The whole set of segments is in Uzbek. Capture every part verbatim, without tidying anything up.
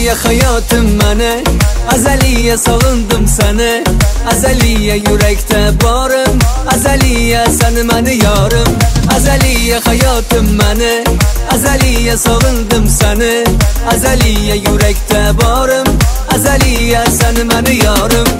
Azaliye hayotim mani, azaliye sog'indim seni, azaliye yurakda borim, azaliye seni mani yorim. Azaliye hayotim mani, azaliye sog'indim seni, azaliye yurakda borim, azaliye seni mani yorim.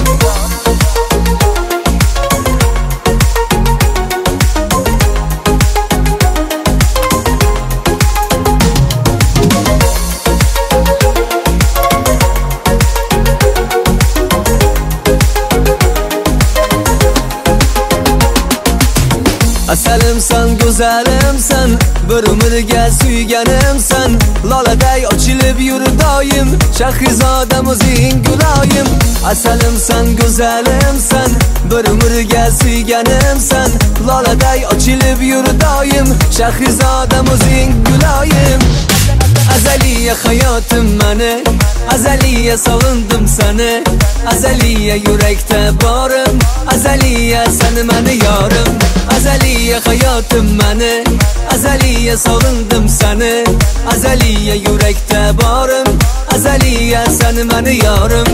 Asalimsan, go'zalimsan, bir umrga suyganimsan, loladay ochilib yur doim, Shahrizodam o'zing guloyim. Asalimsan, go'zalimsan, bir umrga suyganimsan, loladay ochilib yur doim, Shahrizodam o'zing guloyim. Azaliye hayotim mani, azaliye sog'indim seni, azaliye yurakda borim, azaliye seni mani yorim. Azaliye hayotim mani, azaliye sog'indim seni, azaliye yurakda borim, azaliye seni mani yorim.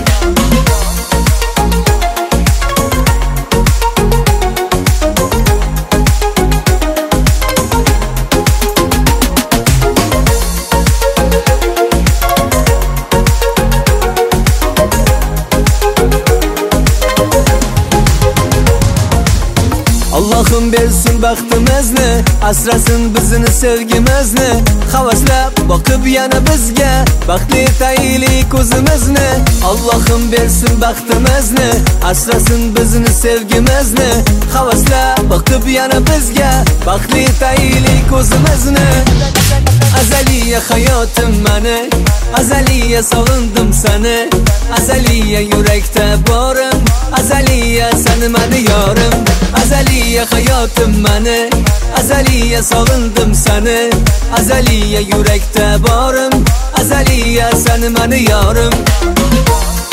Allohim bersin baxtimizni, asrasin bizni sevgimizni, havaslab boqib yana bizga baxtli etaylik ko'zimizni. Allohim bersin baxtimizni, asrasin bizni sevgimizni, havaslab boqib yana bizga baxtli etaylik ko'zimizni. Azaliye hayotim mani, azaliye sog'indim seni, azaliye yurakda borim, azaliye seni mani yorim. Azaliye hayotim mani, azaliye sog'indim seni, azaliye yurakda borim, azaliye seni mani yorim.